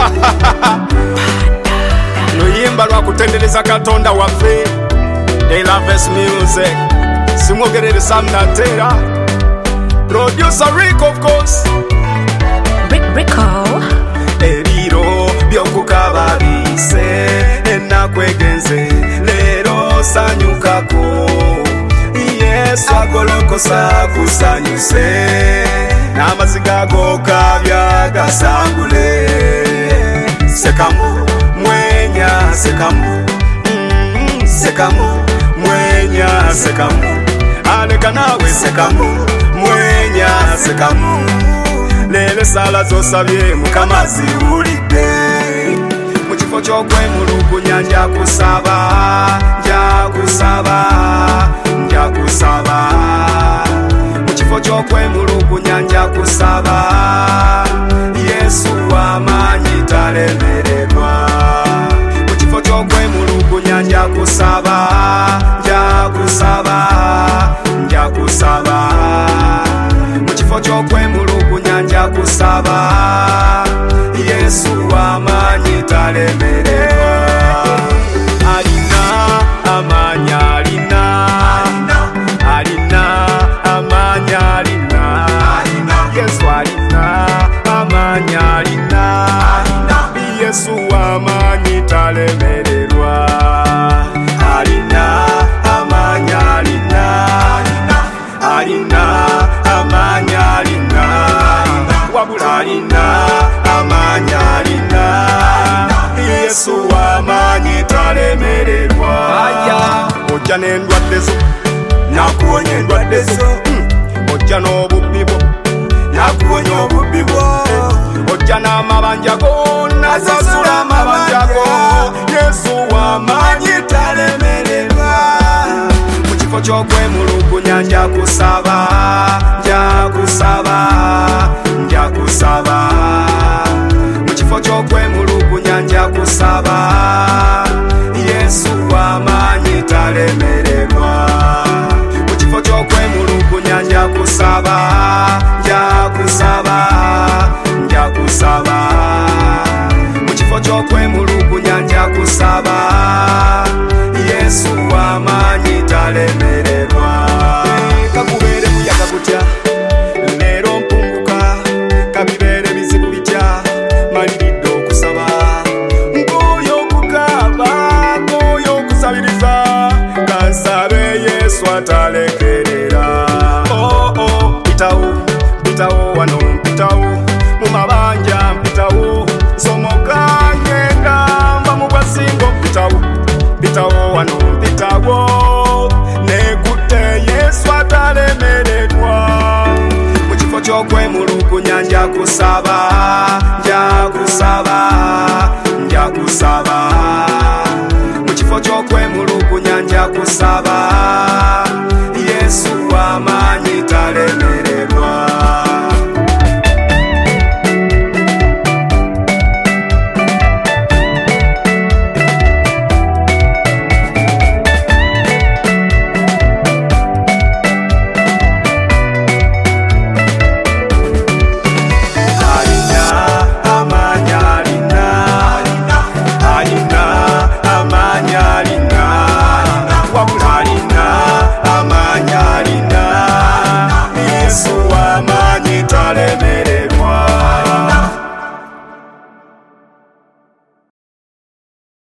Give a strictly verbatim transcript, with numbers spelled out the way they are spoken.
luyimba lwa kutendereza Katonda waffe. They love us music. Simwogerere Sam Natera. Producer Rick of course. Rick Rico. Ebiro byokukaba bise enakwegenze lero sanyukako. Yesu agolokosa kusanyuse n'amaziga gokabya gasangule. Sekamu mwenya sekamu mm, sekamu mwenya sekamu aleka nawe sekamu mwenya sekamu lele sala zosabye Mukama ziwulidde mu kifo ky'okwemulugunya nja kusaba nja kusaba nja kusaba mu kifo ky'okwemulugunya nja kusaba Yesu w'amaanyi talemererwa mu kifo ky'okwemulugunya nja kusaba nja kusaba nja kusaba mu kifo ky'okwemulugunya nja kusaba Yesu w'amaanyi talemererwa alina amaanyi alina alina amaanyi alina Yesu alina amaanyi alina Yesu w'amaanyi talemererwa alina amaanyi alina alina amaanyi alina wabula alina amaanyi alina Yesu w'amaanyi talemererwa ojja n'endwadde zo nakuwonya endwadde zo ojja n'obubbi bwo nakuwonya obubbi bwo ojja n'amabanja go nasasula amabanja go Yesu w'amaanyi talemererwa mu kifo ky'okwemulugunya nja kusaba nja kusaba nja kusaba mu kifo ky'okwemulugunya nja kusaba Yesu w'amaanyi talemererwa mu kifo ky'okwemulugunya nja kusaba nja kusaba nja kusaba mu kifo ky'okwemulugunya nja kusaba Yesu w'amaanyi talemererwa kakubeere muyaga gutya leero mpunguka kabibeere bizibu bitya maliridde okusaba nkooyo okukaaba nkooyo okusabiriza kansabe Yesu atalekerera oh oh mpitawo mpitawo wano mpitawo mu mabanja mpitawo nsomoka ngenda mba mu basingo mpitawo mpitawo wano mpitawo nekutte Yesu atalemererwa mu kifo ky'okwemulugunya nja kusaba nja kusaba nja kusaba mu kifo ky'okwemulugunya nja kusaba Yesu w'amaanyi talemererwa